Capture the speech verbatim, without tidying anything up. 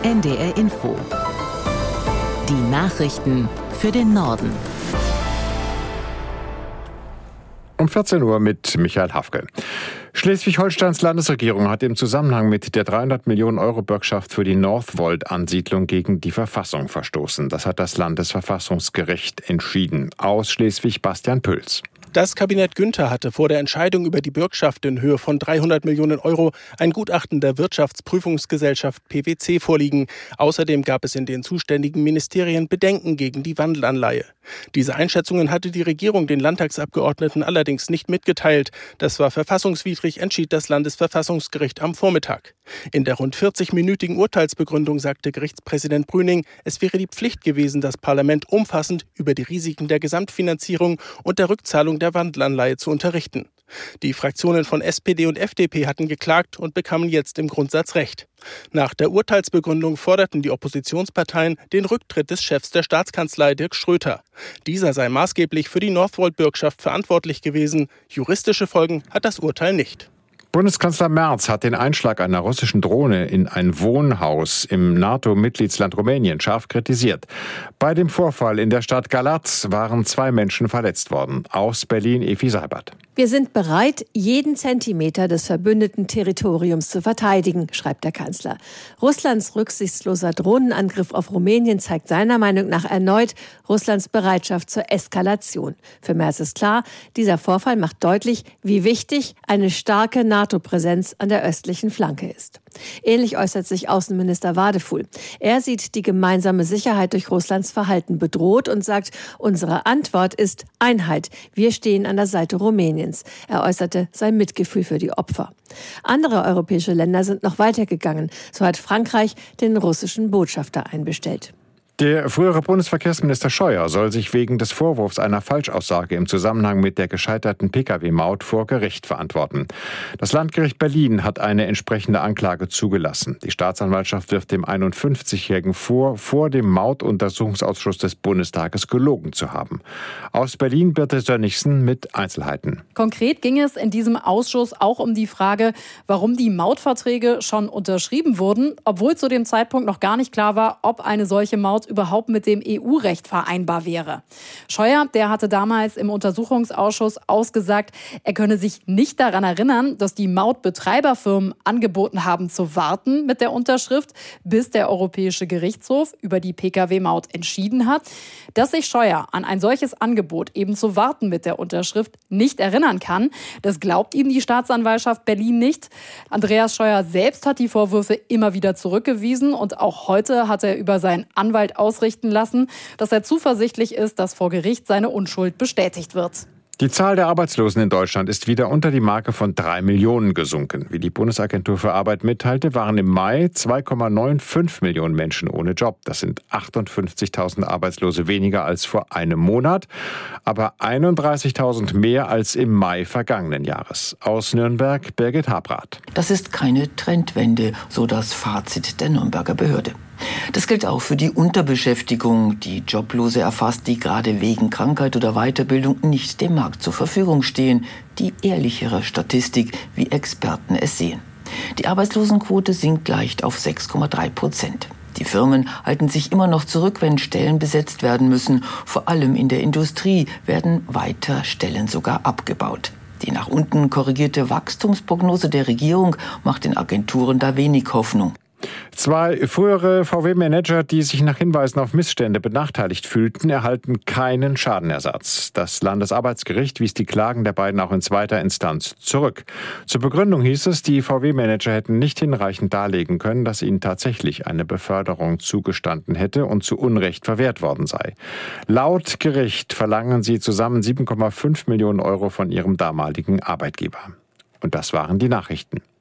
N D R Info. Die Nachrichten für den Norden. Um vierzehn Uhr mit Michael Hafke. Schleswig-Holsteins Landesregierung hat im Zusammenhang mit der dreihundert Millionen Euro Bürgschaft für die Northvolt-Ansiedlung gegen die Verfassung verstoßen. Das hat das Landesverfassungsgericht entschieden. Aus Schleswig Bastian Püls. Das Kabinett Günther hatte vor der Entscheidung über die Bürgschaft in Höhe von dreihundert Millionen Euro ein Gutachten der Wirtschaftsprüfungsgesellschaft P W C vorliegen. Außerdem gab es in den zuständigen Ministerien Bedenken gegen die Wandelanleihe. Diese Einschätzungen hatte die Regierung den Landtagsabgeordneten allerdings nicht mitgeteilt. Das war verfassungswidrig, entschied das Landesverfassungsgericht am Vormittag. In der rund vierzig-minütigen Urteilsbegründung sagte Gerichtspräsident Brüning, es wäre die Pflicht gewesen, das Parlament umfassend über die Risiken der Gesamtfinanzierung und der Rückzahlung der Wandelanleihe zu unterrichten. Die Fraktionen von S P D und F D P hatten geklagt und bekamen jetzt im Grundsatz Recht. Nach der Urteilsbegründung forderten die Oppositionsparteien den Rücktritt des Chefs der Staatskanzlei Dirk Schröter. Dieser sei maßgeblich für die Northvolt-Bürgschaft verantwortlich gewesen. Juristische Folgen hat das Urteil nicht. Bundeskanzler Merz hat den Einschlag einer russischen Drohne in ein Wohnhaus im NATO-Mitgliedsland Rumänien scharf kritisiert. Bei dem Vorfall in der Stadt Galați waren zwei Menschen verletzt worden. Aus Berlin Evi Seibert. Wir sind bereit, jeden Zentimeter des verbündeten Territoriums zu verteidigen, schreibt der Kanzler. Russlands rücksichtsloser Drohnenangriff auf Rumänien zeigt seiner Meinung nach erneut Russlands Bereitschaft zur Eskalation. Für Merz ist klar, dieser Vorfall macht deutlich, wie wichtig eine starke NATO-Präsenz an der östlichen Flanke ist. Ähnlich äußert sich Außenminister Wadefuhl. Er sieht die gemeinsame Sicherheit durch Russlands Verhalten bedroht und sagt, unsere Antwort ist Einheit. Wir stehen an der Seite Rumäniens. Er äußerte sein Mitgefühl für die Opfer. Andere europäische Länder sind noch weitergegangen. So hat Frankreich den russischen Botschafter einbestellt. Der frühere Bundesverkehrsminister Scheuer soll sich wegen des Vorwurfs einer Falschaussage im Zusammenhang mit der gescheiterten Pkw-Maut vor Gericht verantworten. Das Landgericht Berlin hat eine entsprechende Anklage zugelassen. Die Staatsanwaltschaft wirft dem einundfünfzigjährigen vor, vor dem Mautuntersuchungsausschuss des Bundestages gelogen zu haben. Aus Berlin Birte Sönnigsen mit Einzelheiten. Konkret ging es in diesem Ausschuss auch um die Frage, warum die Mautverträge schon unterschrieben wurden, obwohl zu dem Zeitpunkt noch gar nicht klar war, ob eine solche Maut überhaupt mit dem E U-Recht vereinbar wäre. Scheuer, der hatte damals im Untersuchungsausschuss ausgesagt, er könne sich nicht daran erinnern, dass die Mautbetreiberfirmen angeboten haben zu warten mit der Unterschrift, bis der Europäische Gerichtshof über die Pkw-Maut entschieden hat. Dass sich Scheuer an ein solches Angebot, eben zu warten mit der Unterschrift, nicht erinnern kann, das glaubt ihm die Staatsanwaltschaft Berlin nicht. Andreas Scheuer selbst hat die Vorwürfe immer wieder zurückgewiesen und auch heute hat er über seinen Anwalt ausrichten lassen, dass er zuversichtlich ist, dass vor Gericht seine Unschuld bestätigt wird. Die Zahl der Arbeitslosen in Deutschland ist wieder unter die Marke von drei Millionen gesunken. Wie die Bundesagentur für Arbeit mitteilte, waren im Mai zwei Komma fünfundneunzig Millionen Menschen ohne Job. Das sind achtundfünfzigtausend Arbeitslose weniger als vor einem Monat, aber einunddreißigtausend mehr als im Mai vergangenen Jahres. Aus Nürnberg Birgit Habrath. Das ist keine Trendwende, so das Fazit der Nürnberger Behörde. Das gilt auch für die Unterbeschäftigung, die Joblose erfasst, die gerade wegen Krankheit oder Weiterbildung nicht dem Markt zur Verfügung stehen. Die ehrlichere Statistik, wie Experten es sehen. Die Arbeitslosenquote sinkt leicht auf sechs Komma drei Prozent. Die Firmen halten sich immer noch zurück, wenn Stellen besetzt werden müssen. Vor allem in der Industrie werden weiter Stellen sogar abgebaut. Die nach unten korrigierte Wachstumsprognose der Regierung macht den Agenturen da wenig Hoffnung. Zwei frühere V W-Manager, die sich nach Hinweisen auf Missstände benachteiligt fühlten, erhalten keinen Schadenersatz. Das Landesarbeitsgericht wies die Klagen der beiden auch in zweiter Instanz zurück. Zur Begründung hieß es, die V W-Manager hätten nicht hinreichend darlegen können, dass ihnen tatsächlich eine Beförderung zugestanden hätte und zu Unrecht verwehrt worden sei. Laut Gericht verlangen sie zusammen sieben Komma fünf Millionen Euro von ihrem damaligen Arbeitgeber. Und das waren die Nachrichten.